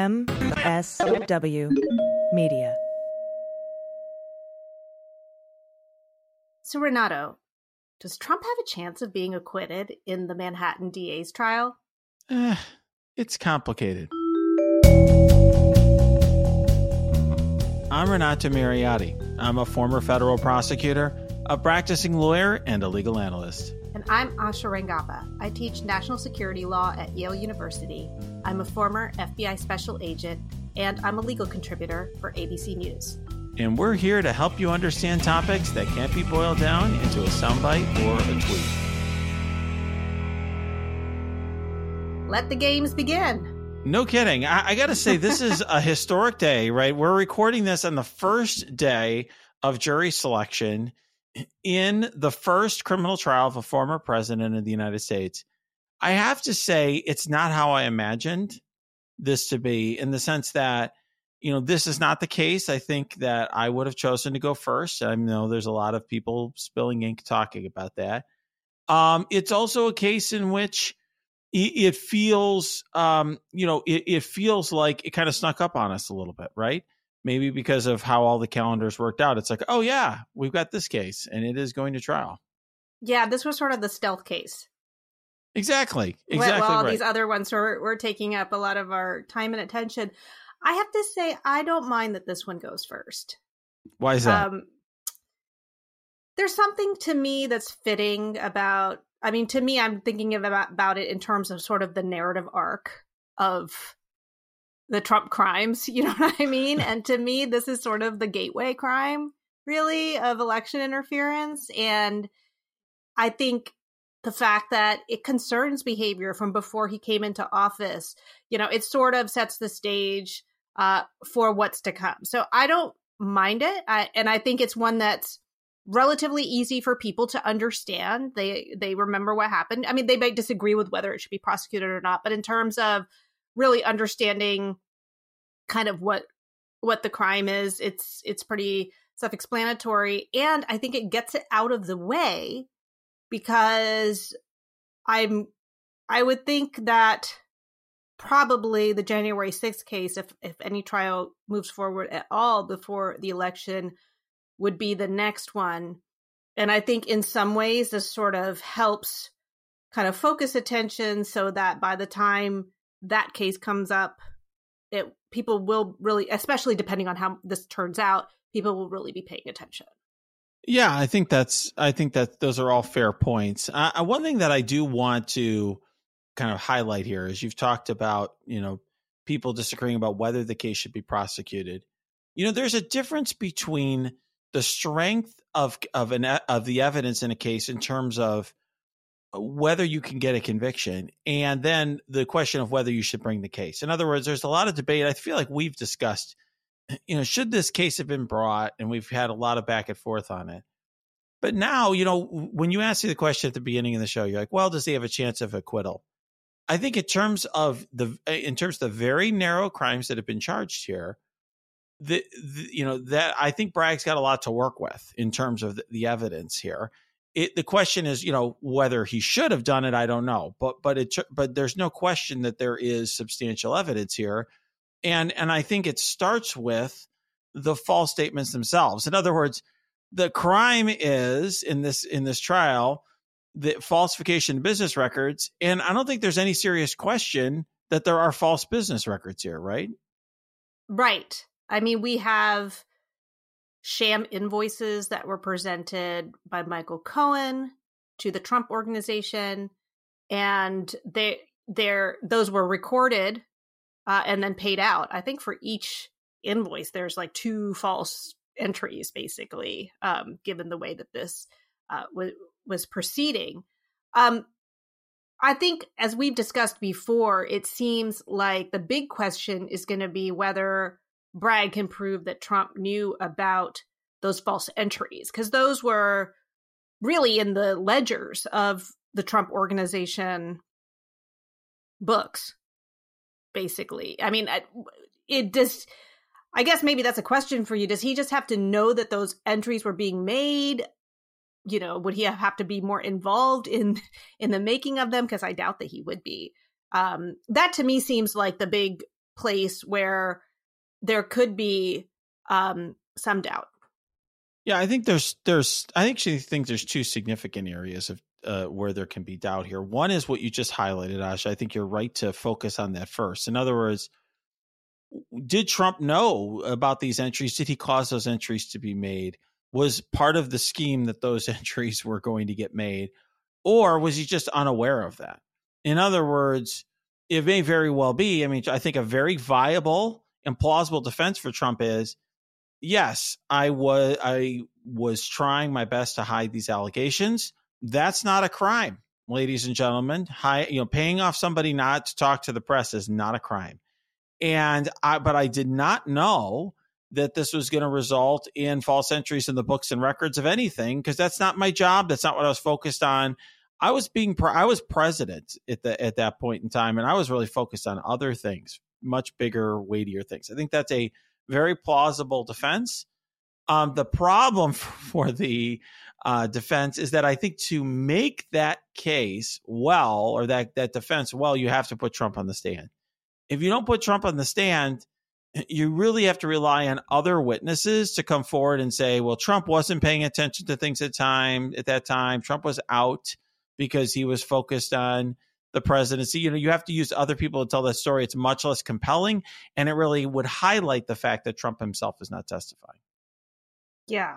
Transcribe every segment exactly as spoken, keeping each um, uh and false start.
M S W Media. So, Renato, does Trump have a chance of being acquitted in the Manhattan D A's trial? Eh, it's complicated. I'm Renato Mariotti. I'm a former federal prosecutor, a practicing lawyer, and a legal analyst. And I'm Asha Rangappa. I teach national security law at Yale University. I'm a former F B I special agent, and I'm a legal contributor for A B C News. And we're here to help you understand topics that can't be boiled down into a soundbite or a tweet. Let the games begin. No kidding. I, I got to say, this is a historic day, right? We're recording this on the first day of jury selection in the first criminal trial of a former president of the United States. I have to say, it's not how I imagined this to be, in the sense that, you know, this is not the case. I think that I would have chosen to go first. I know there's a lot of people spilling ink talking about that. Um, it's also a case in which it, it feels, um, you know, it, it feels like it kind of snuck up on us a little bit, right? Maybe because of how all the calendars worked out. It's like, oh, yeah, we've got this case and it is going to trial. Yeah, this was sort of the stealth case. Exactly. Exactly. Well, all right. these other ones were, were taking up a lot of our time and attention. I have to say, I don't mind that this one goes first. Why is that? Um, there's something to me that's fitting about, I mean, to me, I'm thinking of about, about it in terms of sort of the narrative arc of the Trump crimes, you know what I mean? And to me, this is sort of the gateway crime, really, of election interference. And I think the fact that it concerns behavior from before he came into office, you know, it sort of sets the stage uh, for what's to come. So I don't mind it. I, and I think it's one that's relatively easy for people to understand. They, they remember what happened. I mean, they might disagree with whether it should be prosecuted or not, but in terms of really understanding kind of what, what the crime is, it's, it's pretty self-explanatory. And I think it gets it out of the way, because I'm, I would think that probably the January sixth case, if, if any trial moves forward at all before the election, would be the next one. And I think in some ways this sort of helps kind of focus attention so that by the time that case comes up, it people will really, especially depending on how this turns out, people will really be paying attention. Yeah, I think that's, I think that those are all fair points. Uh, one thing that I do want to kind of highlight here is you've talked about, you know, people disagreeing about whether the case should be prosecuted. You know, there's a difference between the strength of, of an, of the evidence in a case in terms of whether you can get a conviction, and then the question of whether you should bring the case. In other words, there's a lot of debate. I feel like we've discussed, you know, should this case have been brought? And we've had a lot of back and forth on it. But now, you know, when you ask me the question at the beginning of the show, you're like, well, does he have a chance of acquittal? I think in terms of the, in terms of the very narrow crimes that have been charged here, the, the you know, that I think Bragg's got a lot to work with in terms of the, the evidence here. It, the question is, you know, whether he should have done it, I don't know. But, but it, but there's no question that there is substantial evidence here. And, and I think it starts with the false statements themselves. In other words, the crime is in this, in this trial, the falsification of business records. And I don't think there's any serious question that there are false business records here, right? Right. I mean, we have sham invoices that were presented by Michael Cohen to the Trump Organization, and they, they're, those were recorded uh, and then paid out. I think for each invoice, there's like two false entries, basically, um, given the way that this uh, w- was proceeding. Um, I think, as we've discussed before, it seems like the big question is going to be whether Bragg can prove that Trump knew about those false entries, because those were really in the ledgers of the Trump Organization books, basically. I mean, it just, I guess maybe that's a question for you. Does he just have to know that those entries were being made? You know, would he have to be more involved in in the making of them? Because I doubt that he would be. Um, that to me seems like the big place where there could be um, some doubt. Yeah, I think there's there's I actually think there's two significant areas of uh, where there can be doubt here. One is what you just highlighted, Asha. I think you're right to focus on that first. In other words, did Trump know about these entries? Did he cause those entries to be made? Was part of the scheme that those entries were going to get made? Or was he just unaware of that? In other words, it may very well be. I mean, I think a very viable and plausible defense for Trump is, yes, I was I was trying my best to hide these allegations. That's not a crime, ladies and gentlemen. Hi, you know, paying off somebody not to talk to the press is not a crime. And I, but I did not know that this was going to result in false entries in the books and records of anything, because that's not my job. That's not what I was focused on. I was being, I was president at the at that point in time, and I was really focused on other things, much bigger, weightier things. I think that's a very plausible defense. Um, the problem for the uh, defense is that I think to make that case well, or that that defense well, you have to put Trump on the stand. If you don't put Trump on the stand, you really have to rely on other witnesses to come forward and say, well, Trump wasn't paying attention to things at time at that time. Trump was out because he was focused on the presidency. You know, you have to use other people to tell that story. It's much less compelling, and it really would highlight the fact that Trump himself is not testifying. Yeah.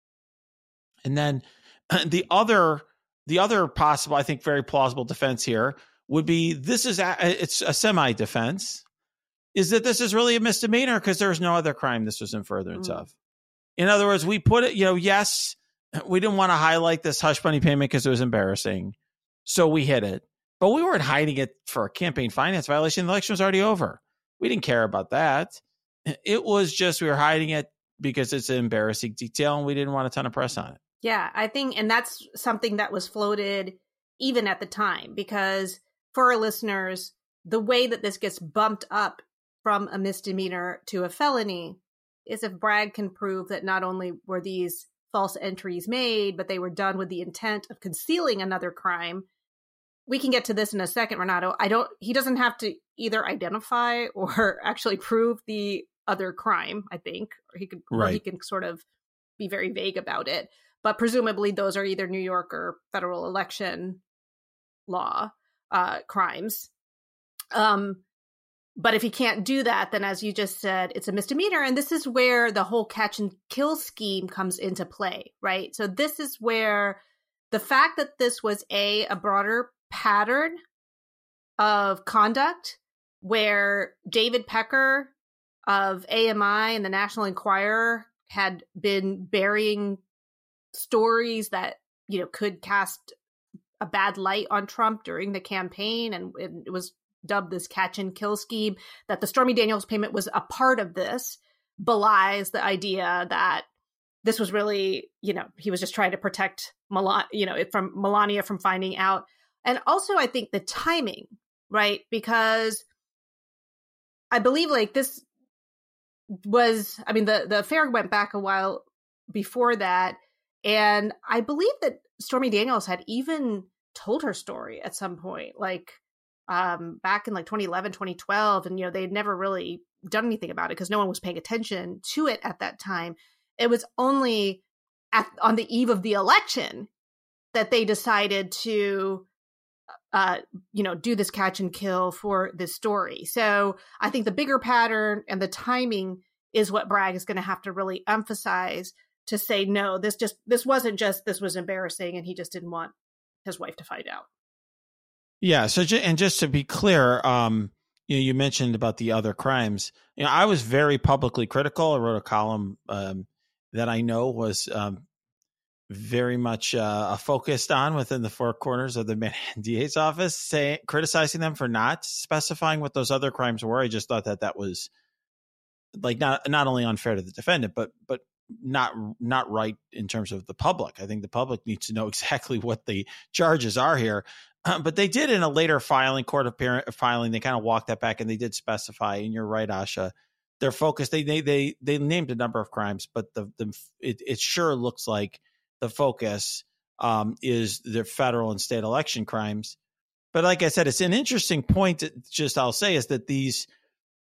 And then the other, the other possible, I think, very plausible defense here would be, this is a, it's a semi-defense, is that this is really a misdemeanor because there's no other crime this was in furtherance mm. of. In other words, we put it, you know, yes, we didn't want to highlight this hush money payment because it was embarrassing, so we hid it. But we weren't hiding it for a campaign finance violation. The election was already over. We didn't care about that. It was just we were hiding it because it's an embarrassing detail and we didn't want a ton of press on it. Yeah, I think, and that's something that was floated even at the time, because for our listeners, the way that this gets bumped up from a misdemeanor to a felony is if Bragg can prove that not only were these false entries made, but they were done with the intent of concealing another crime. We can get to this in a second, Renato. I don't, he doesn't have to either identify or actually prove the other crime, I think, or he could, right. or he can sort of be very vague about it. But presumably those are either New York or federal election law uh, crimes. Um, but if he can't do that, then as you just said, it's a misdemeanor. And this is where the whole catch and kill scheme comes into play, right? So this is where the fact that this was a, a broader pattern of conduct where David Pecker of A M I and the National Enquirer had been burying stories that, you know, could cast a bad light on Trump during the campaign, and it was dubbed this catch and kill scheme, that the Stormy Daniels payment was a part of this, belies the idea that this was really, you know, he was just trying to protect Melania, you know, from Melania from finding out. And also, I think the timing, right? Because I believe like this was, I mean, the, the affair went back a while before that. And I believe that Stormy Daniels had even told her story at some point, like um, back in like twenty eleven, twenty twelve. And, you know, they had never really done anything about it because no one was paying attention to it at that time. It was only at, on the eve of the election that they decided to, uh, you know, do this catch and kill for this story. So I think the bigger pattern and the timing is what Bragg is going to have to really emphasize to say, no, this just, this wasn't just, this was embarrassing and he just didn't want his wife to find out. Yeah. So, and just to be clear, um, you know, you mentioned about the other crimes. You know, I was very publicly critical. I wrote a column um, that I know was um, very much uh, focused on within the four corners of the Manhattan D A's office, saying, criticizing them for not specifying what those other crimes were. I just thought that that was like not not only unfair to the defendant, but but not not right in terms of the public. I think the public needs to know exactly what the charges are here. Um, but they did in a later filing, court appearance filing, they kind of walked that back and they did specify. And you're right, Asha. Their focus, they they they they named a number of crimes, but the the it, it sure looks like the focus um, is the federal and state election crimes. But like I said, it's an interesting point. To just I'll say is that these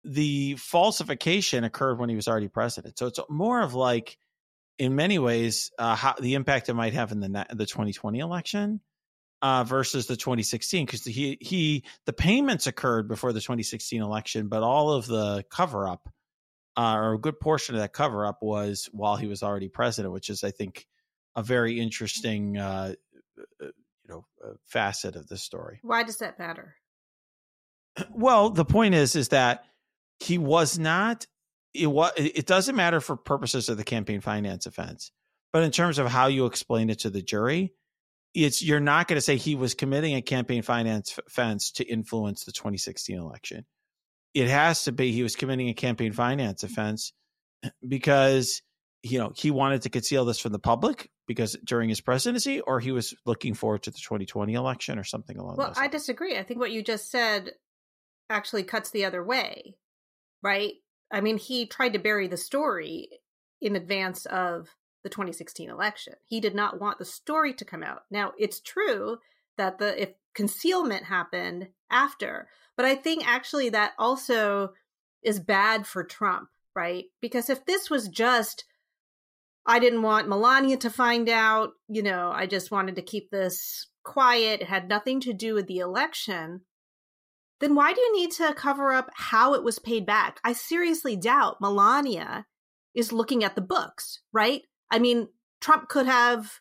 the falsification occurred when he was already president. So it's more of like, in many ways, uh, how the impact it might have in the the twenty twenty election uh, versus the twenty sixteen, because he he the payments occurred before the twenty sixteen election, but all of the cover up uh, or a good portion of that cover up was while he was already president, which is, I think, a very interesting uh, you know uh, facet of this story. Why does that matter? Well, the point is, is that he was not. It, it doesn't matter for purposes of the campaign finance offense, but in terms of how you explain it to the jury, it's you're not going to say he was committing a campaign finance offense to influence the twenty sixteen election. It has to be he was committing a campaign finance offense because you know he wanted to conceal this from the public because during his presidency, or he was looking forward to the twenty twenty election or something along well, those lines. I disagree. I think what you just said actually cuts the other way, right? I mean, he tried to bury the story in advance of the twenty sixteen election. He did not want the story to come out. Now, it's true that the if concealment happened after, but I think actually that also is bad for Trump, right? Because if this was just, I didn't want Melania to find out, you know, I just wanted to keep this quiet, it had nothing to do with the election, then why do you need to cover up how it was paid back? I seriously doubt Melania is looking at the books, right? I mean, Trump could have,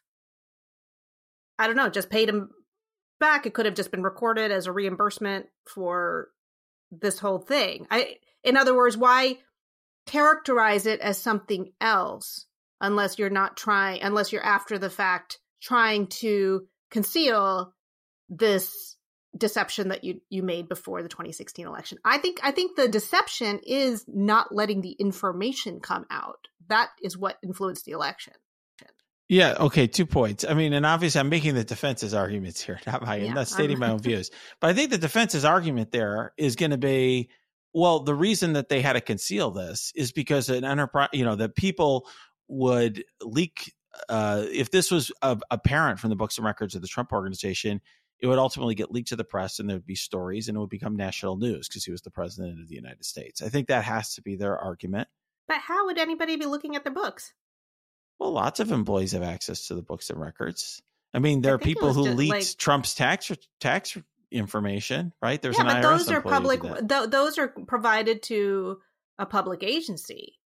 I don't know, just paid him back. It could have just been recorded as a reimbursement for this whole thing. I, in other words, why characterize it as something else unless you're not trying, unless you're after the fact trying to conceal this deception that you you made before the twenty sixteen election. I think I think the deception is not letting the information come out. That is what influenced the election. Yeah. Okay. Two points. I mean, and obviously I'm making the defense's arguments here, not my, Yeah, I'm not stating I'm- my own views, but I think the defense's argument there is going to be, well, the reason that they had to conceal this is because an enterprise, you know, that people would leak, uh, if this was uh, apparent from the books and records of the Trump organization, it would ultimately get leaked to the press and there would be stories and it would become national news because he was the president of the United States. I think that has to be their argument. But how would anybody be looking at the books? Well, lots of employees have access to the books and records. I mean, there I are think it people was who just, leaked like- Trump's tax tax information, right? There's yeah, an but I R S those are employee who public. did that. Th- those are provided to a public agency.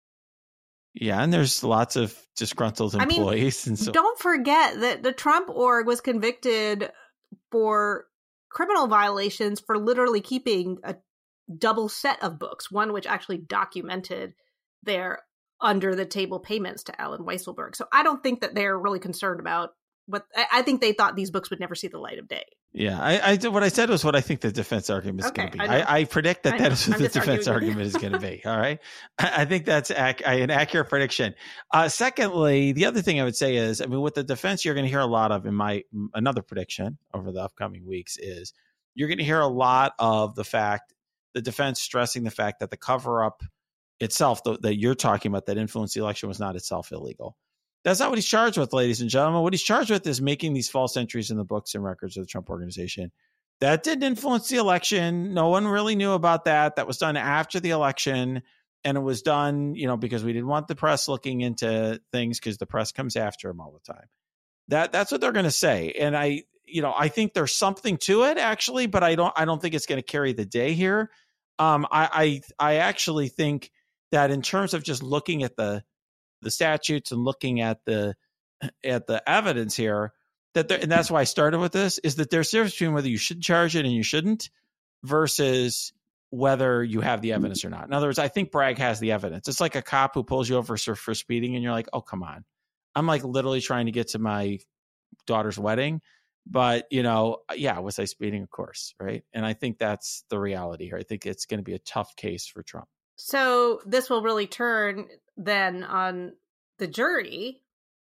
Yeah, and there's lots of disgruntled I mean, employees, and so Don't forget that the Trump org was convicted for criminal violations for literally keeping a double set of books, one which actually documented their under the table payments to Alan Weisselberg. So I don't think that they're really concerned about what I, I think they thought these books would never see the light of day. yeah. I, I what I said was what I think the defense argument is Okay, going to be. I know. I, I predict that I that know. is what I'm the just defense arguing with you. argument is going to be. All right, I, I think that's ac- an accurate prediction. Uh, secondly, the other thing I would say is, I mean, with the defense, you're going to hear a lot of in my another prediction over the upcoming weeks is you're going to hear a lot of the fact the defense stressing the fact that the cover up itself th- that you're talking about that influenced the election was not itself illegal. That's not what he's charged with, ladies and gentlemen. What he's charged with is making these false entries in the books and records of the Trump organization. That didn't influence the election. No one really knew about that. That was done after the election. And it was done, you know, because we didn't want the press looking into things because the press comes after him all the time. That that's what they're going to say. And I, you know, I think there's something to it actually, but I don't, I don't think it's going to carry the day here. Um, I, I, I actually think that in terms of just looking at the, the statutes and looking at the at the evidence here, that there, and that's why I started with this, is that there's a difference between whether you should charge it and you shouldn't versus whether you have the evidence or not. In other words, I think Bragg has the evidence. It's like a cop who pulls you over for, for speeding and you're like, oh, come on. I'm like literally trying to get to my daughter's wedding. But, you know, yeah, was I speeding? Of course. Right. And I think that's the reality here. I think it's going to be a tough case for Trump. So this will really turn then on the jury.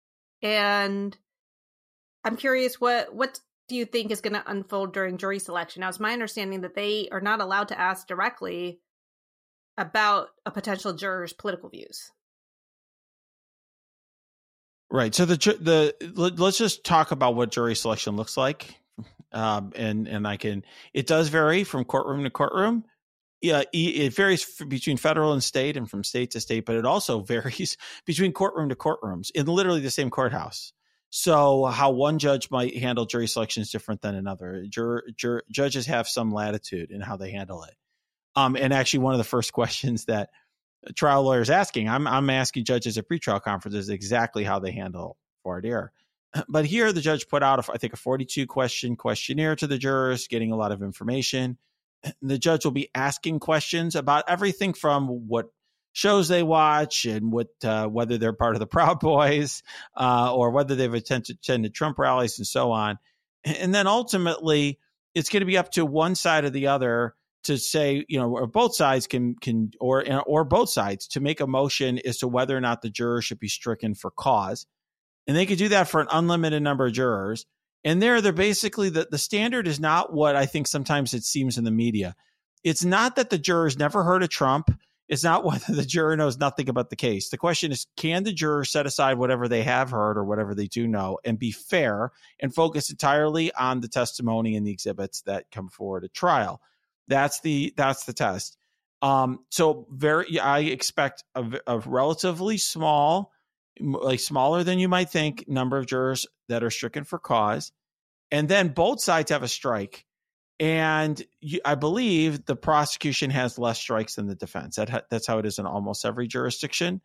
And I'm curious, what what do you think is going to unfold during jury selection? Now, it's my understanding that they are not allowed to ask directly about a potential juror's political views. Right. So the the let's just talk about what jury selection looks like, um, and and I can. It does vary from courtroom to courtroom. yeah, it varies between federal and state and from state to state, but it also varies between courtroom to courtrooms in literally the same courthouse. So how one judge might handle jury selection is different than another. Jur, jur, judges have some latitude in how they handle it. Um, and actually, one of the first questions that a trial lawyer is asking, I'm, I'm asking judges at pretrial conferences exactly how they handle voir dire. But here, the judge put out, a, I think, a forty-two question questionnaire to the jurors, getting a lot of information. The judge will be asking questions about everything from what shows they watch and what uh, whether they're part of the Proud Boys uh, or whether they've attended, attended Trump rallies and so on. And then ultimately, it's going to be up to one side or the other to say, you know, or both sides can can or or both sides to make a motion as to whether or not the juror should be stricken for cause. And they could do that for an unlimited number of jurors. And there, they're basically, the, the standard is not what I think sometimes it seems in the media. It's not that the jurors never heard of Trump. It's not whether the juror knows nothing about the case. The question is, can the juror set aside whatever they have heard or whatever they do know and be fair and focus entirely on the testimony and the exhibits that come forward at trial? That's the that's the test. Um, so very, I expect a, a relatively small, like smaller than you might think, number of jurors that are stricken for cause. And then both sides have a strike. And you, I believe the prosecution has less strikes than the defense. That, that's how it is in almost every jurisdiction.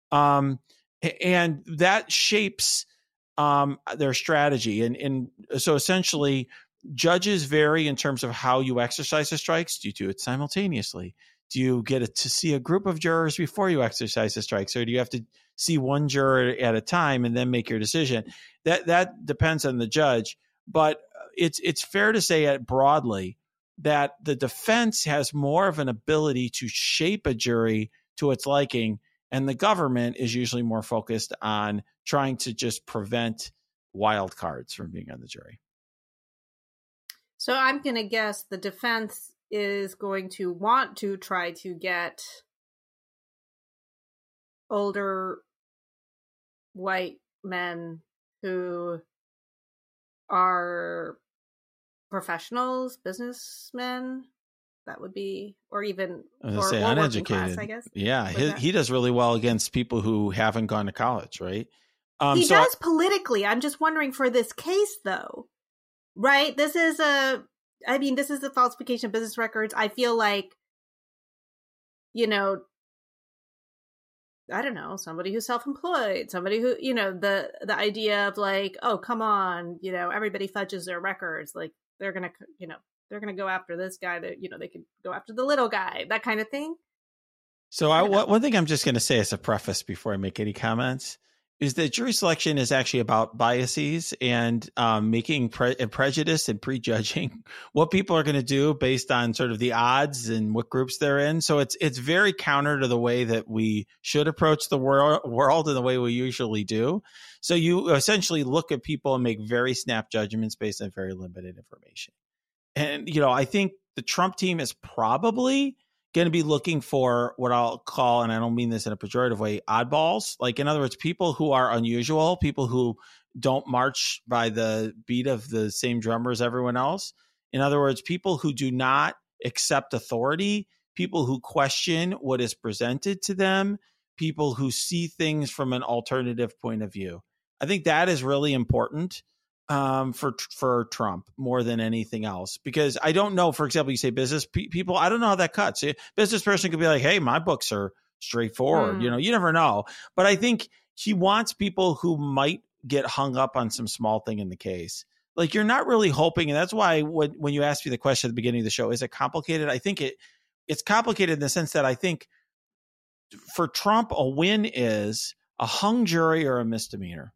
Um, and that shapes um, their strategy. And, and so essentially, judges vary in terms of how you exercise the strikes. Do you do it simultaneously? Do you get it to see a group of jurors before you exercise the strikes? Or do you have to see one juror at a time and then make your decision? That that depends on the judge. But it's it's fair to say it broadly that the defense has more of an ability to shape a jury to its liking, and the government is usually more focused on trying to just prevent wild cards from being on the jury. So I'm going to guess the defense is going to want to try to get older white men who are professionals, businessmen. That would be, or even I was or, say or uneducated. class, I guess. Yeah, he, he does really well against people who haven't gone to college, right? Um, he so does I, politically. I'm just wondering for this case, though, right? This is a, I mean, this is the falsification of business records. I feel like, you know, I don't know, somebody who's self-employed, somebody who, you know, the the idea of like, oh, come on, you know, everybody fudges their records. Like they're going to, you know, they're going to go after this guy that, you know, they could go after the little guy, that kind of thing. So I, I one thing I'm just going to say as a preface before I make any comments is that jury selection is actually about biases and um, making pre- prejudice and prejudging what people are going to do based on sort of the odds and what groups they're in. So it's it's very counter to the way that we should approach the wor- world and the way we usually do. So you essentially look at people and make very snap judgments based on very limited information. And, you know, I think the Trump team is probably going to be looking for what I'll call, and I don't mean this in a pejorative way, oddballs. Like, in other words, people who are unusual, people who don't march by the beat of the same drummer as everyone else. In other words, people who do not accept authority, people who question what is presented to them, people who see things from an alternative point of view. I think that is really important um, for for Trump more than anything else, because I don't know, for example, you say business pe- people, I don't know how that cuts. A business person could be like, hey, my books are straightforward. Mm. You know, you never know. But I think he wants people who might get hung up on some small thing in the case. Like, you're not really hoping. And that's why when, when you asked me the question at the beginning of the show, is it complicated? I think it it's complicated in the sense that I think for Trump, a win is a hung jury or a misdemeanor.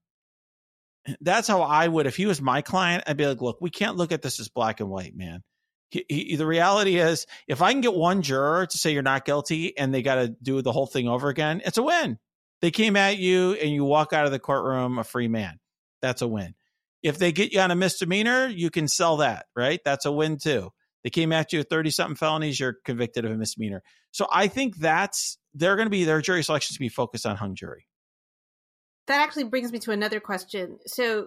That's how I would, if he was my client, I'd be like, look, we can't look at this as black and white, man. He, he, the reality is, if I can get one juror to say you're not guilty and they got to do the whole thing over again, it's a win. They came at you and you walk out of the courtroom a free man. That's a win. If they get you on a misdemeanor, you can sell that, right? That's a win too. They came at you with thirty-something felonies, you're convicted of a misdemeanor. So I think that's, they're going to be, their jury selections to be focused on hung jury. That actually brings me to another question. So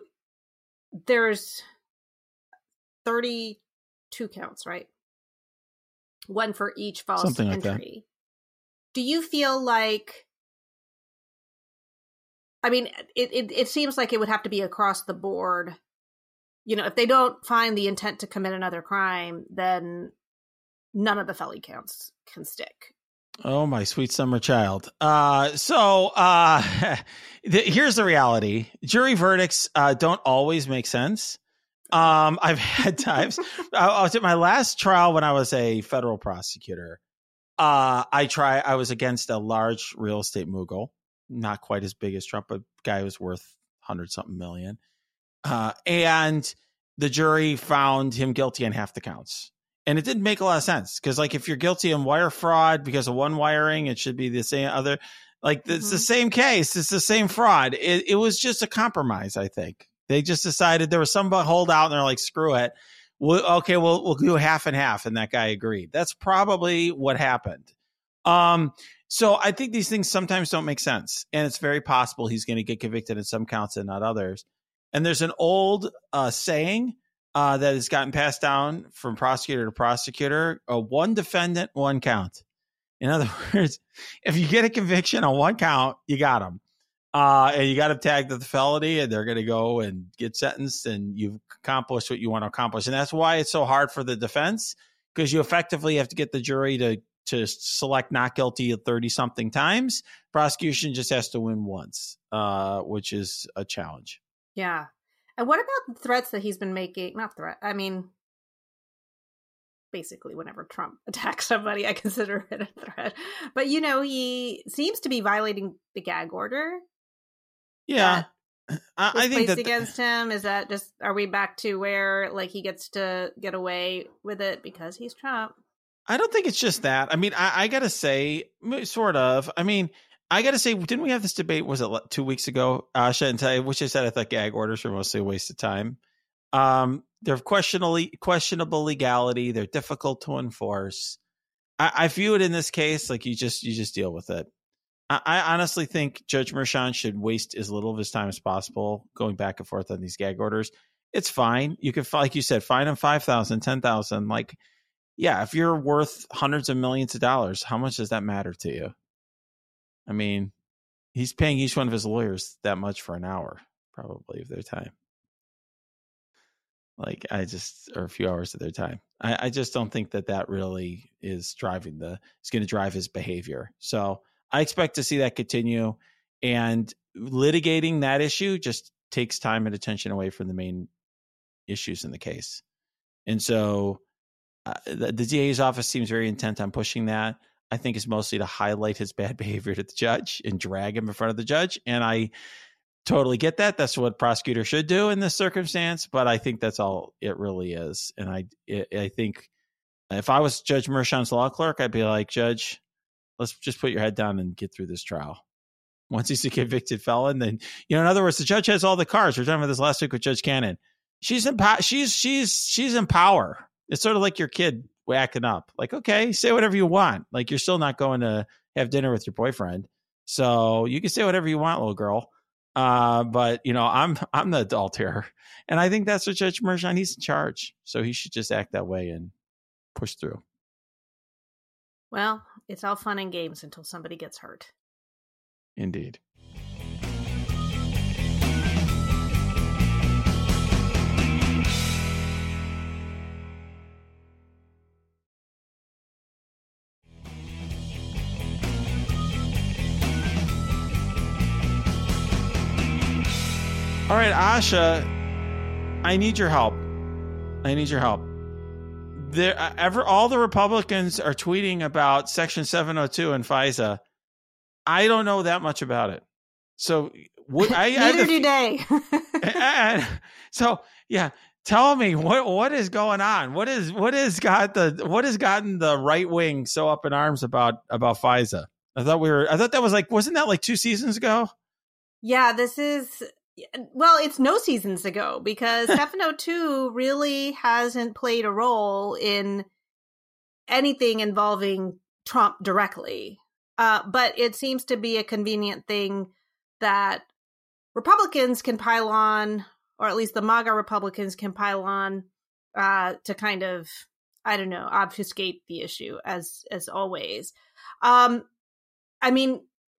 there's thirty-two counts, right? one for each false Something like entry. that. Do you feel like, I mean, it, it, it seems like it would have to be across the board. You know, if they don't find the intent to commit another crime, then none of the felony counts can stick. Oh, my sweet summer child. Uh, so uh, the, here's the reality. Jury verdicts uh, don't always make sense. Um, I've had times. I, I was at my last trial when I was a federal prosecutor. Uh, I try. I was against a large real estate mogul, not quite as big as Trump, but guy who was worth hundred something million. Uh, and the jury found him guilty on half the counts. And it didn't make a lot of sense because, like, if you're guilty in wire fraud because of one wiring, it should be the same other. Like, mm-hmm. It's the same case. It's the same fraud. It, it was just a compromise, I think. They just decided there was some holdout, and they're like, screw it. We'll, okay, we'll we'll do half and half, and that guy agreed. That's probably what happened. Um, so I think these things sometimes don't make sense, and it's very possible he's going to get convicted in some counts and not others. And there's an old uh, saying uh, that has gotten passed down from prosecutor to prosecutor: uh, one defendant, one count. In other words, if you get a conviction on one count, you got him. Uh, and you got them tagged with the felony, and they're going to go and get sentenced, and you've accomplished what you want to accomplish. And that's why it's so hard for the defense, because you effectively have to get the jury to to select not guilty thirty something times. Prosecution just has to win once, uh, which is a challenge. Yeah. And what about the threats that he's been making? Not threat. I mean, basically, whenever Trump attacks somebody, I consider it a threat. But, you know, he seems to be violating the gag order. Yeah, I, I think that against him is that just are we back to where like he gets to get away with it because he's Trump? I don't think it's just that. I mean, I, I gotta say, sort of. I mean, I gotta say, didn't we have this debate? Was it two weeks ago, Asha, and I, which I said I thought gag orders were mostly a waste of time. Um, they're questionable, questionable legality. They're difficult to enforce. I, I view it in this case like you just you just deal with it. I honestly think Judge Merchan should waste as little of his time as possible going back and forth on these gag orders. It's fine. You could, like you said, fine him five thousand dollars, ten thousand dollars. Like, yeah, if you're worth hundreds of millions of dollars, how much does that matter to you? I mean, he's paying each one of his lawyers that much for an hour, probably, of their time. Like, I just, or a few hours of their time. I, I just don't think that that really is driving the, is going to drive his behavior. So, I expect to see that continue, and litigating that issue just takes time and attention away from the main issues in the case. And so uh, the, the D A's office seems very intent on pushing that. I think it's mostly to highlight his bad behavior to the judge and drag him in front of the judge. And I totally get that. That's what prosecutors should do in this circumstance. But I think that's all it really is. And I, I think if I was Judge Merchan's law clerk, I'd be like, Judge, let's just put your head down and get through this trial. Once he's a convicted felon, then, you know, in other words, the judge has all the cards. We were talking about this last week with Judge Cannon. She's in power. She's, she's, she's in power. It's sort of like your kid acting up. Like, okay, say whatever you want. Like, you're still not going to have dinner with your boyfriend. So you can say whatever you want, little girl. Uh, but, you know, I'm, I'm the adult here. And I think that's what Judge Merchan, he's in charge. So he should just act that way and push through. Well, it's all fun and games until somebody gets hurt. Indeed. All right, Asha, I need your help. I need your help. There, ever all the Republicans are tweeting about Section seven oh two and FISA. I don't know that much about it, so what, I neither I do they. and, so yeah, tell me what what is going on. What is what has got the what has gotten the right wing so up in arms about about FISA? I thought we were. I thought that was like wasn't that like two seasons ago? Yeah, this is. Well, it's no seasons ago because seven oh two really hasn't played a role in anything involving Trump directly. Uh, but it seems to be a convenient thing that Republicans can pile on, or at least the MAGA Republicans can pile on uh, to kind of I don't know, obfuscate the issue as as always. Um, I mean,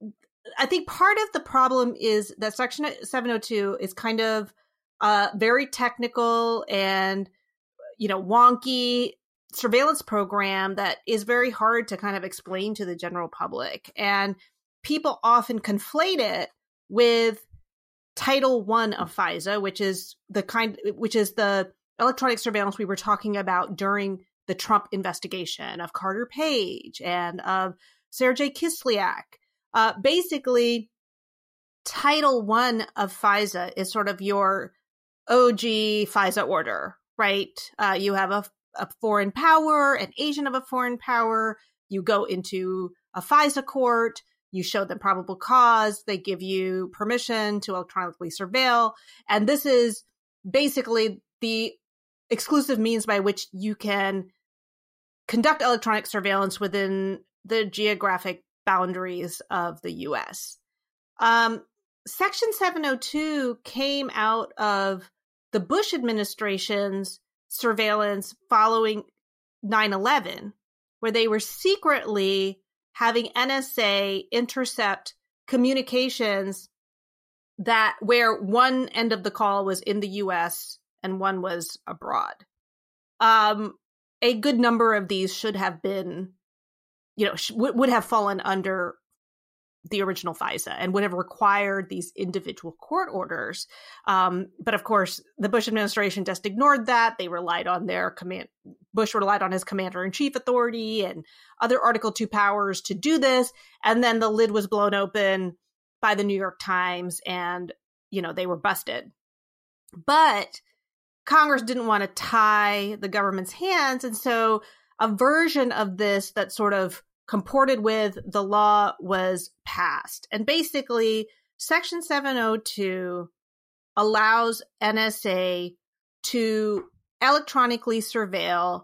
I think part of the problem is that Section seven oh two is kind of uh, very technical and, you know, wonky surveillance program that is very hard to kind of explain to the general public. And people often conflate it with Title One of FISA, which is the kind, which is the electronic surveillance we were talking about during the Trump investigation of Carter Page and of Sergei Kislyak. Uh, basically, Title One of FISA is sort of your O G FISA order, right? Uh, you have a, a foreign power, an agent of a foreign power. You go into a FISA court. You show them probable cause. They give you permission to electronically surveil. And this is basically the exclusive means by which you can conduct electronic surveillance within the geographic boundaries of the U S. Um, Section seven oh two came out of the Bush administration's surveillance following nine eleven, where they were secretly having N S A intercept communications that where one end of the call was in the U S and one was abroad. Um, a good number of these should have been, you know, sh- would have fallen under the original FISA and would have required these individual court orders. Um, but of course, the Bush administration just ignored that. They relied on their command. Bush relied on his commander-in-chief authority and other Article two powers to do this. And then the lid was blown open by the New York Times and, you know, they were busted. But Congress didn't want to tie the government's hands. And so a version of this that sort of comported with the law was passed. And basically, Section seven oh two allows N S A to electronically surveil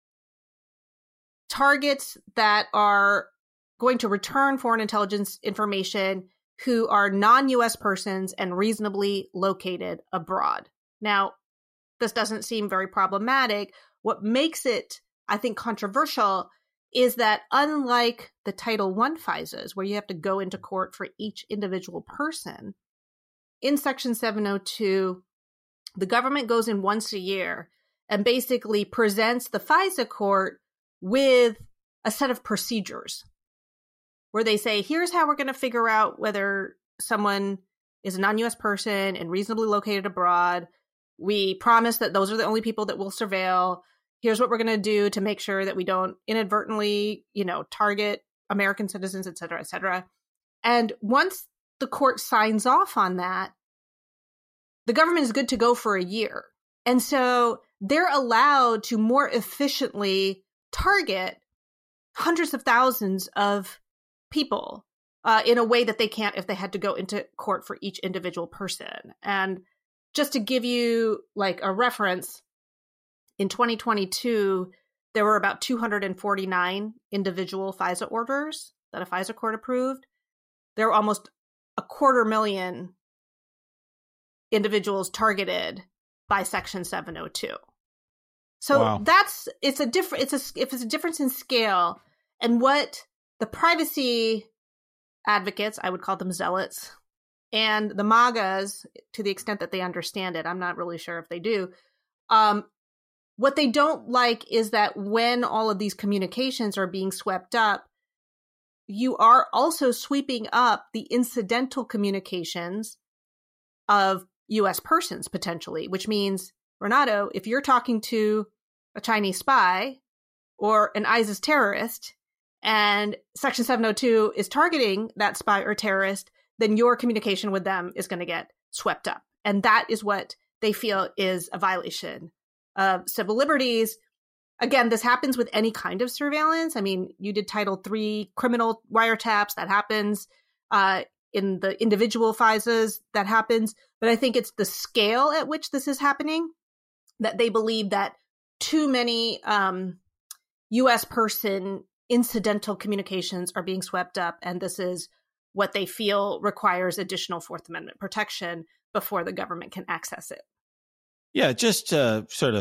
targets that are going to return foreign intelligence information who are non-U S persons and reasonably located abroad. Now, this doesn't seem very problematic. What makes it, I think, controversial is that unlike the Title One FISAs, where you have to go into court for each individual person, in Section seven oh two, the government goes in once a year and basically presents the FISA court with a set of procedures where they say, here's how we're going to figure out whether someone is a non-U S person and reasonably located abroad. We promise that those are the only people that we'll surveil. Here's what we're going to do to make sure that we don't inadvertently, you know, target American citizens, et cetera, et cetera. And once the court signs off on that, the government is good to go for a year. And so they're allowed to more efficiently target hundreds of thousands of people uh, in a way that they can't if they had to go into court for each individual person. And just to give you like a reference, in twenty twenty-two, there were about two hundred forty-nine individual FISA orders that a FISA court approved. There were almost a quarter million individuals targeted by Section seven oh two. So wow. that's it's a different it's a if it's a difference in scale, and what the privacy advocates, I would call them zealots, and the MAGAs, to the extent that they understand it, I'm not really sure if they do. Um, what they don't like is that when all of these communications are being swept up, you are also sweeping up the incidental communications of U S persons, potentially, which means, Renato, if you're talking to a Chinese spy or an ISIS terrorist and Section seven oh two is targeting that spy or terrorist, then your communication with them is going to get swept up. And that is what they feel is a violation of civil liberties. Again, this happens with any kind of surveillance. I mean, you did Title three criminal wiretaps. That happens uh, in the individual FISAs. That happens. But I think it's the scale at which this is happening that they believe that too many um, U S person incidental communications are being swept up. And this is what they feel requires additional Fourth Amendment protection before the government can access it. Yeah, just to sort of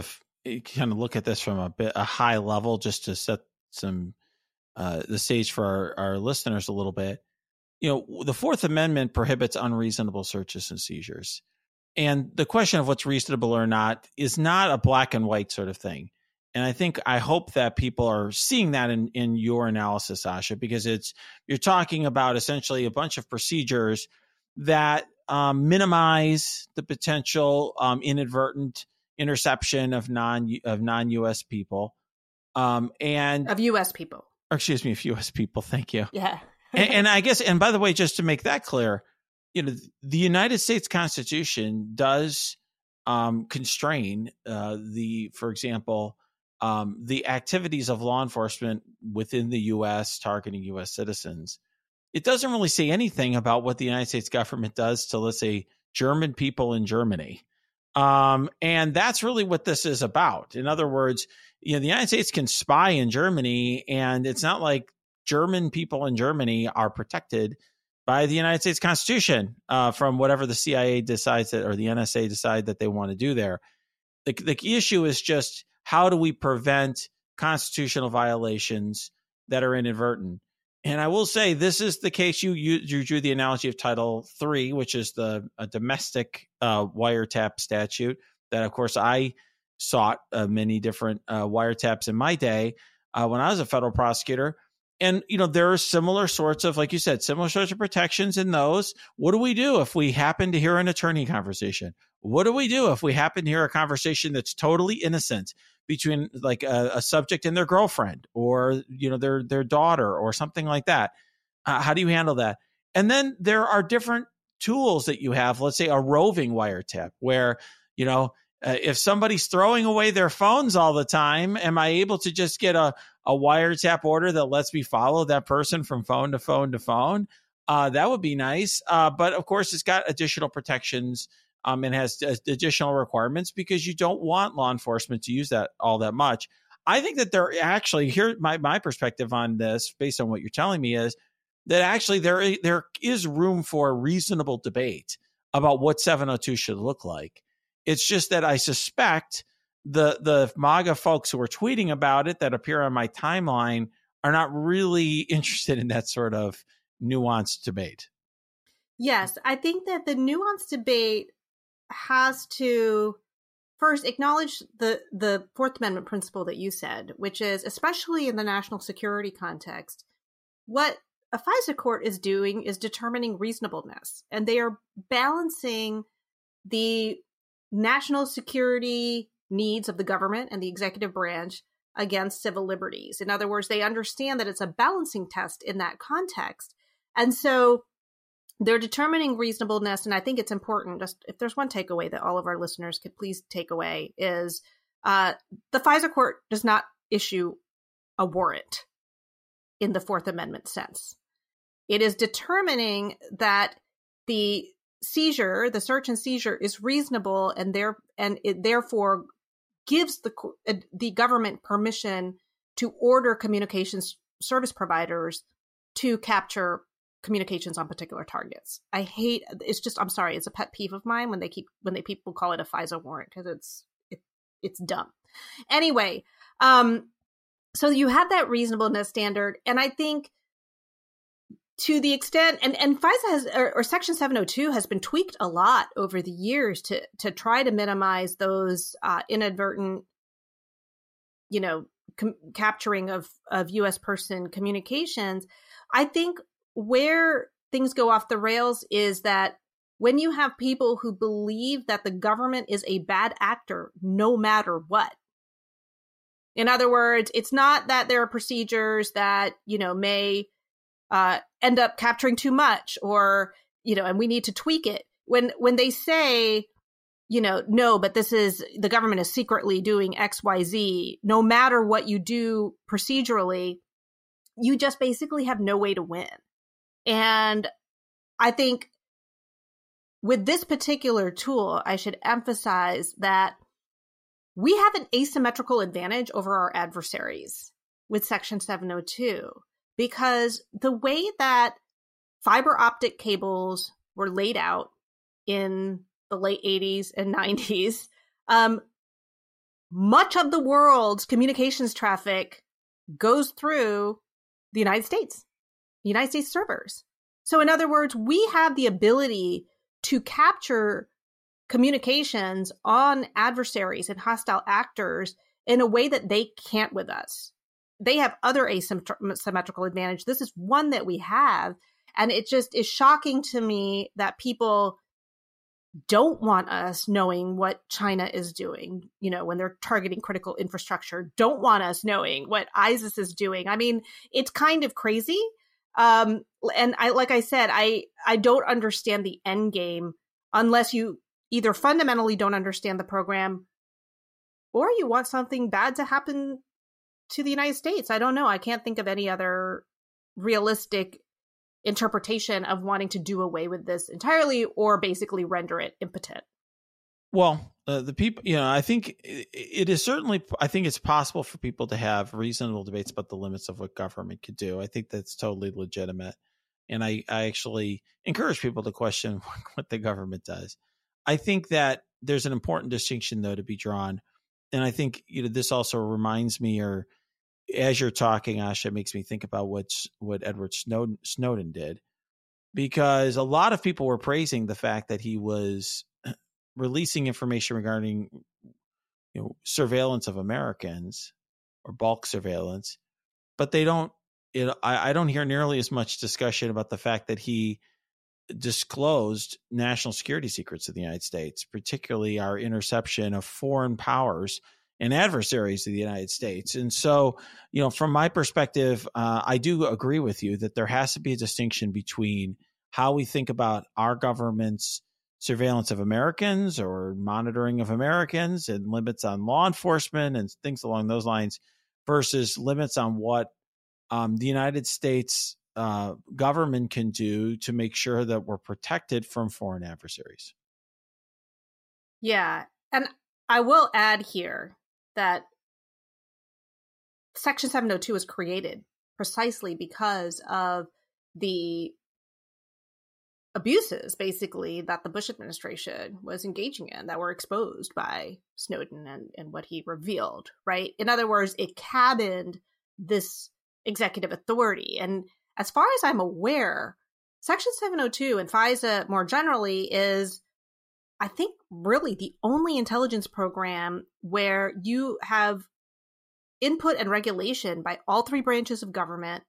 kind of look at this from a bit a high level, just to set some uh, the stage for our, our listeners a little bit. You know, the Fourth Amendment prohibits unreasonable searches and seizures. And the question of what's reasonable or not is not a black and white sort of thing. And I think, I hope that people are seeing that in, in your analysis, Sasha, because it's, you're talking about essentially a bunch of procedures that um, minimize the potential um, inadvertent interception of non of non-U S people. Um, and of U S people. Or excuse me, of U S people. Thank you. Yeah. and, and I guess, and by the way, just to make that clear, you know, the United States Constitution does um, constrain uh, the, for example, um, the activities of law enforcement within the U S targeting U S citizens. It doesn't really say anything about what the United States government does to, let's say, German people in Germany. Um, and that's really what this is about. In other words, you know, the United States can spy in Germany, and it's not like German people in Germany are protected by the United States Constitution uh, from whatever the C I A decides that, or the N S A decide that they want to do there. The, the issue is just, how do we prevent constitutional violations that are inadvertent? And I will say, this is the case. You you, you drew the analogy of Title three, which is the a domestic uh, wiretap statute that, of course, I sought uh, many different uh, wiretaps in my day uh, when I was a federal prosecutor. And, you know, there are similar sorts of, like you said, similar sorts of protections in those. What do we do if we happen to hear an attorney conversation? What do we do if we happen to hear a conversation that's totally innocent between like a, a subject and their girlfriend, or, you know, their, their daughter or something like that? Uh, how do you handle that? And then there are different tools that you have. Let's say a roving wiretap where, you know, uh, if somebody's throwing away their phones all the time, am I able to just get a, a wiretap order that lets me follow that person from phone to phone to phone? Uh, that would be nice. Uh, but of course, it's got additional protections um, and has uh, additional requirements, because you don't want law enforcement to use that all that much. I think that there actually, here, my, my perspective on this, based on what you're telling me, is that actually there, there is room for reasonable debate about what seven oh two should look like. It's just that I suspect the the MAGA folks who are tweeting about it that appear on my timeline are not really interested in that sort of nuanced debate. Yes, I think that the nuanced debate has to first acknowledge the, the Fourth Amendment principle that you said, which is, especially in the national security context, what a FISA court is doing is determining reasonableness. And they are balancing the national security needs of the government and the executive branch against civil liberties. In other words, they understand that it's a balancing test in that context. And so they're determining reasonableness. And I think it's important, just if there's one takeaway that all of our listeners could please take away, is uh, the FISA court does not issue a warrant in the Fourth Amendment sense. It is determining that the seizure, the search and seizure, is reasonable, and there and it therefore gives the the government permission to order communications service providers to capture communications on particular targets. I hate it's just I'm sorry, it's a pet peeve of mine when they keep when they people call it a FISA warrant, because it's it, it's dumb. Anyway, um, so you have that reasonableness standard, and I think, to the extent, and, and FISA has, or, or Section seven oh two has been tweaked a lot over the years to to try to minimize those uh, inadvertent, you know, com- capturing of, of U S person communications. I think where things go off the rails is that when you have people who believe that the government is a bad actor, no matter what. In other words, it's not that there are procedures that, you know, may Uh, end up capturing too much, or, you know, and we need to tweak it. When when they say, you know, no, but this is, the government is secretly doing X, Y, Z, no matter what you do procedurally, you just basically have no way to win. And I think with this particular tool, I should emphasize that we have an asymmetrical advantage over our adversaries with Section seven oh two. Because the way that fiber optic cables were laid out in the late eighties and nineties, um, much of the world's communications traffic goes through the United States, the United States servers. So in other words, we have the ability to capture communications on adversaries and hostile actors in a way that they can't with us. They have other asymmetrical advantage. This is one that we have. And it just is shocking to me that people don't want us knowing what China is doing, you know, when they're targeting critical infrastructure, don't want us knowing what ISIS is doing. I mean, it's kind of crazy. Um, and I, like I said, I, I don't understand the end game unless you either fundamentally don't understand the program or you want something bad to happen to the United States. I don't know. I can't think of any other realistic interpretation of wanting to do away with this entirely or basically render it impotent. Well, uh, the people, you know, I think it, it is certainly, I think it's possible for people to have reasonable debates about the limits of what government could do. I think that's totally legitimate. And I, I actually encourage people to question what the government does. I think that there's an important distinction, though, to be drawn. And I think, you know, this also reminds me, or as you're talking, Asha, it makes me think about what's, what Edward Snowden, Snowden did, because a lot of people were praising the fact that he was releasing information regarding, you know, surveillance of Americans or bulk surveillance, but they don't, it, I, I don't hear nearly as much discussion about the fact that he disclosed national security secrets of the United States, particularly our interception of foreign powers and adversaries of the United States. And so, you know, from my perspective, uh, I do agree with you that there has to be a distinction between how we think about our government's surveillance of Americans or monitoring of Americans and limits on law enforcement and things along those lines versus limits on what um, the United States uh, government can do to make sure that we're protected from foreign adversaries. Yeah. And I will add here that Section seven oh two was created precisely because of the abuses, basically, that the Bush administration was engaging in that were exposed by Snowden and, and what he revealed, right? In other words, it cabined this executive authority. And as far as I'm aware, Section seven oh two and FISA more generally is, I think, really the only intelligence program where you have input and regulation by all three branches of government,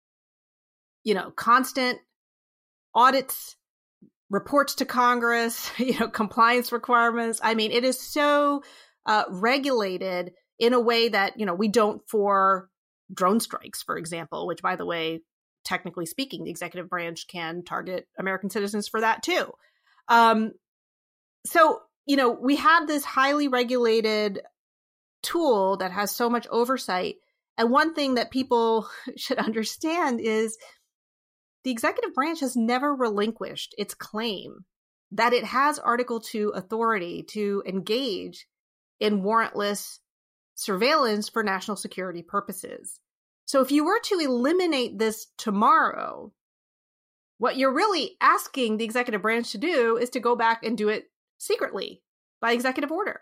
you know, constant audits, reports to Congress, you know, compliance requirements. I mean, it is so uh, regulated in a way that, you know, we don't for drone strikes, for example, which, by the way, technically speaking, the executive branch can target American citizens for that too. Um, so, you know, we have this highly regulated tool that has so much oversight. And one thing that people should understand is the executive branch has never relinquished its claim that it has Article two authority to engage in warrantless surveillance for national security purposes. So if you were to eliminate this tomorrow, what you're really asking the executive branch to do is to go back and do it secretly by executive order.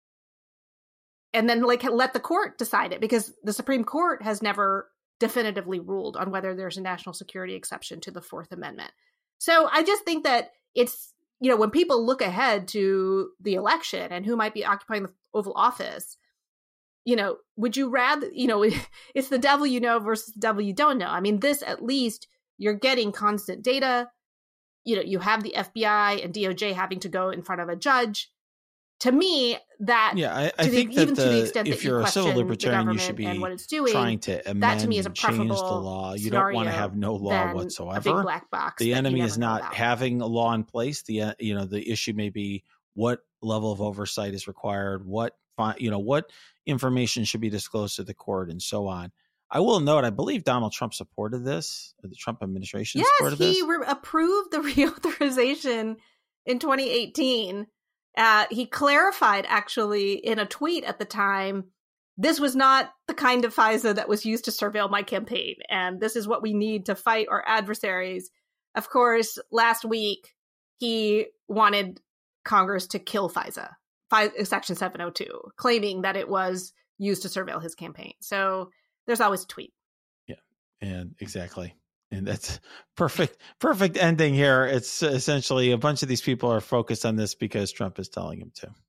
And then like let the court decide it, because the Supreme Court has never definitively ruled on whether there's a national security exception to the Fourth Amendment. So I just think that it's, you know, when people look ahead to the election and who might be occupying the Oval Office, you know, would you rather, you know, it's the devil you know versus the devil you don't know. I mean, this, at least you're getting constant data. You know, you have the F B I and D O J having to go in front of a judge. To me, that yeah, I, I the, think even that to the the, extent if that you're you a civil question libertarian, the you should be and what it's doing, trying to amend that to me is a and change the preferable law. You don't want to have no law whatsoever. A big black box the enemy is is not about. having a law in place. The uh, you know the issue may be what level of oversight is required, what you know what information should be disclosed to the court, and so on. I will note, I believe Donald Trump supported this. The Trump administration yes, supported this. Yes, he re- approved the reauthorization in twenty eighteen. Uh, he clarified, actually, in a tweet at the time, this was not the kind of FISA that was used to surveil my campaign, and this is what we need to fight our adversaries. Of course, last week, he wanted Congress to kill FISA, five, Section seven oh two, claiming that it was used to surveil his campaign. So there's always a tweet. Yeah, and exactly. And that's perfect, perfect ending here. It's essentially a bunch of these people are focused on this because Trump is telling them to.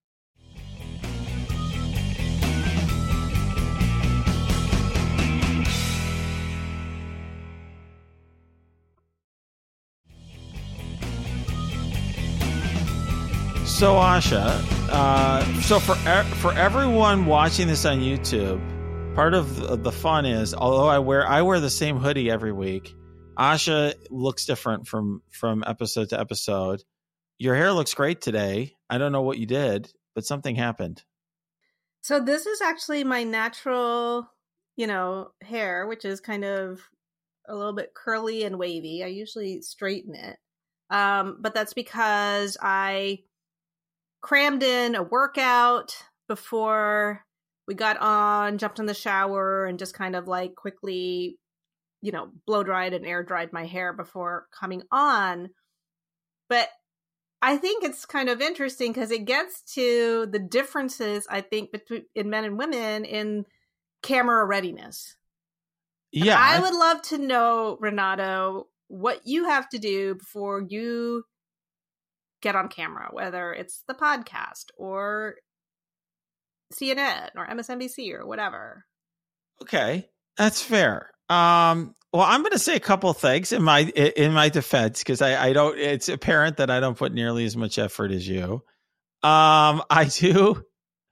So Asha, uh, so for for everyone watching this on YouTube, part of the fun is, although I wear I wear the same hoodie every week, Asha looks different from from episode to episode. Your hair looks great today. I don't know what you did, but something happened. So this is actually my natural, you know, hair, which is kind of a little bit curly and wavy. I usually straighten it, um, but that's because I crammed in a workout before we got on, jumped in the shower, and just kind of like quickly, you know, blow dried and air dried my hair before coming on. But I think it's kind of interesting because it gets to the differences, I think, between in men and women in camera readiness. Yeah. And I would love to know, Renato, what you have to do before you get on camera, whether it's the podcast or C N N or M S N B C or whatever. Okay, that's fair. Um, well, I'm going to say a couple of things in my in my defense because I, I don't. It's apparent that I don't put nearly as much effort as you. Um, I do,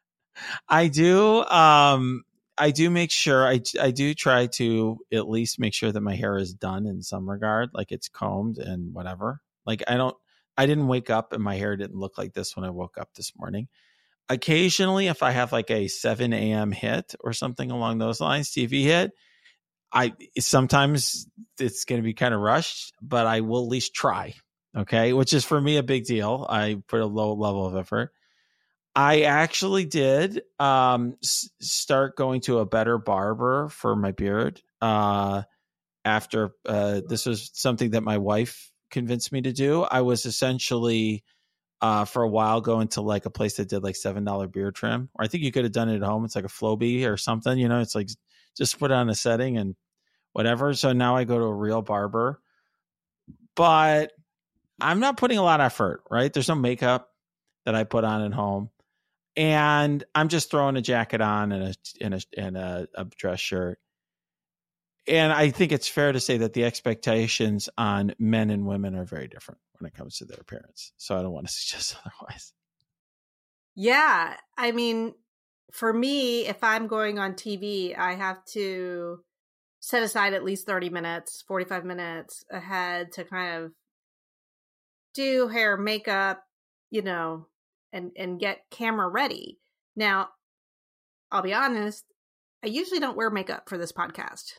I do, um, I do make sure I I do try to at least make sure that my hair is done in some regard, like it's combed and whatever. Like I don't. I didn't wake up and my hair didn't look like this when I woke up this morning. Occasionally, if I have like a seven a.m. hit or something along those lines, T V hit, I sometimes it's going to be kind of rushed, but I will at least try. Okay. Which is for me a big deal. I put a low level of effort. I actually did um, s- start going to a better barber for my beard uh, after uh, this was something that my wife convinced me to do. I was essentially uh, for a while going to like a place that did like seven dollars beard trim, or I think you could have done it at home. It's like a Flowbee or something, you know, it's like just put on a setting and whatever. So now I go to a real barber, but I'm not putting a lot of effort, right? There's no makeup that I put on at home. And I'm just throwing a jacket on and a, and a, and a, a dress shirt. And I think it's fair to say that the expectations on men and women are very different when it comes to their appearance. So I don't want to suggest otherwise. Yeah. I mean, for me, if I'm going on T V, I have to set aside at least thirty minutes, forty-five minutes ahead to kind of do hair, makeup, you know, and, and get camera ready. Now, I'll be honest, I usually don't wear makeup for this podcast.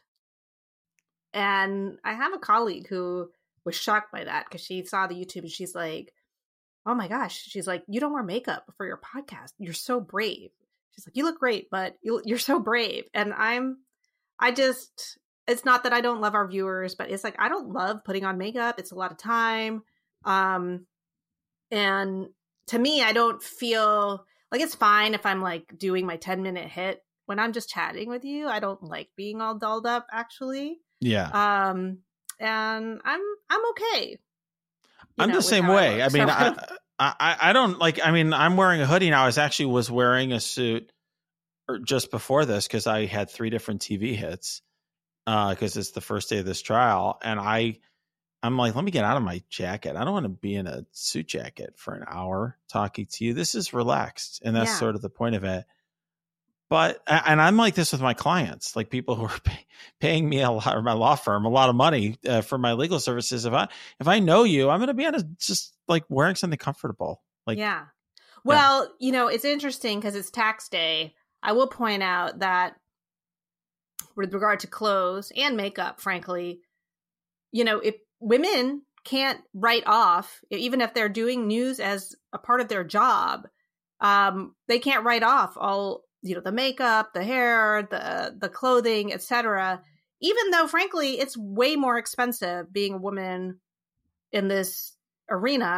And I have a colleague who was shocked by that because she saw the YouTube and she's like, oh my gosh. She's like, you don't wear makeup for your podcast. You're so brave. She's like, you look great, but you, you're so brave. And I'm, I just, it's not that I don't love our viewers, but it's like, I don't love putting on makeup. It's a lot of time. Um, and to me, I don't feel like it's fine if I'm like doing my ten minute hit. When I'm just chatting with you, I don't like being all dolled up actually. Yeah. Um, and I'm, I'm okay. I'm know, the same way. I, I mean, so. I, I, I don't like, I mean, I'm wearing a hoodie now. I was actually was wearing a suit just before this because I had three different T V hits uh, because it's the first day of this trial. And I, I'm like, let me get out of my jacket. I don't want to be in a suit jacket for an hour talking to you. This is relaxed. And that's Yeah. sort of the point of it. But, and I'm like this with my clients, like people who are pay, paying me a lot, or my law firm, a lot of money uh, for my legal services. If I, if I know you, I'm going to be on a, just like wearing something comfortable. Like, yeah. Well, yeah. you know, it's interesting because it's tax day. I will point out that with regard to clothes and makeup, frankly, you know, if women can't write off, even if they're doing news as a part of their job, um, they can't write off all, you know, the makeup, the hair, the the clothing, et cetera. Even though, frankly, it's way more expensive being a woman in this arena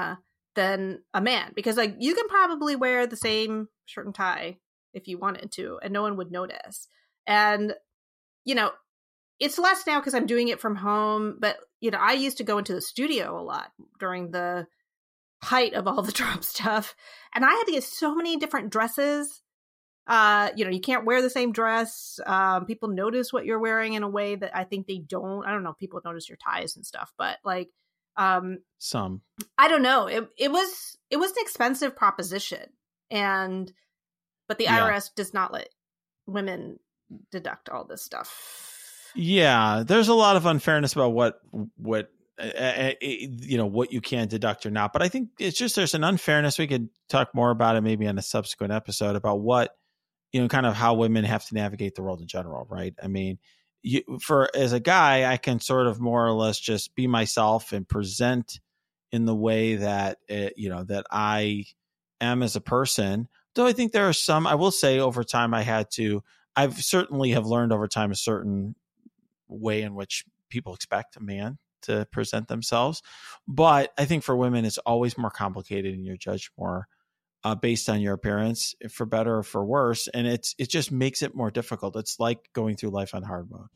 than a man, because like you can probably wear the same shirt and tie if you wanted to, and no one would notice. And, you know, it's less now because I'm doing it from home. But, you know, I used to go into the studio a lot during the height of all the Trump stuff. And I had to get so many different dresses. Uh, you know, you can't wear the same dress. Um, people notice what you're wearing in a way that I think they don't. I don't know if people notice your ties and stuff, but like, um, some, I don't know. It it was it was an expensive proposition, and but the Yeah. I R S does not let women deduct all this stuff. Yeah, there's a lot of unfairness about what what uh, uh, you know what you can deduct or not. But I think it's just there's an unfairness. We could talk more about it maybe in a subsequent episode about what, you know, kind of how women have to navigate the world in general, right? I mean, you, for as a guy, I can sort of more or less just be myself and present in the way that uh, you know that I am as a person. Though I think there are some, I will say, over time I had to. I've certainly have learned over time a certain way in which people expect a man to present themselves. But I think for women, it's always more complicated and you're judged more uh, based on your appearance, for better or for worse. And it's it just makes it more difficult. It's like going through life on hard mode.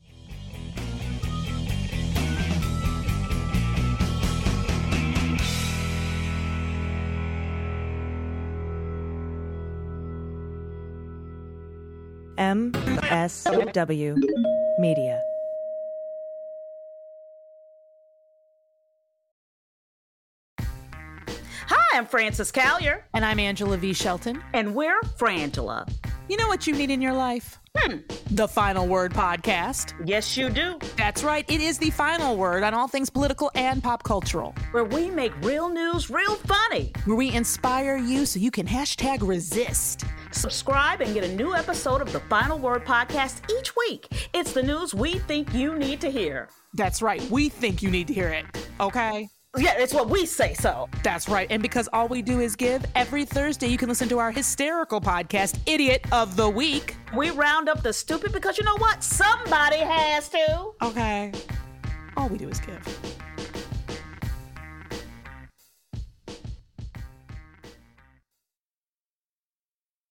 M S W Media. Hi, I'm Frances Callier. And I'm Angela V. Shelton. And we're Frangela. You know what you need in your life? Hmm. The Final Word Podcast. Yes, you do. That's right. It is the final word on all things political and pop cultural. Where we make real news real funny. Where we inspire you so you can hashtag resist. Subscribe and get a new episode of the Final Word Podcast each week. It's the news we think you need to hear. That's right. We think you need to hear it. Okay? Yeah, it's what we say so. That's right. And because all we do is give, every Thursday you can listen to our hysterical podcast, Idiot of the Week. We round up the stupid because you know what? Somebody has to. Okay. All we do is give.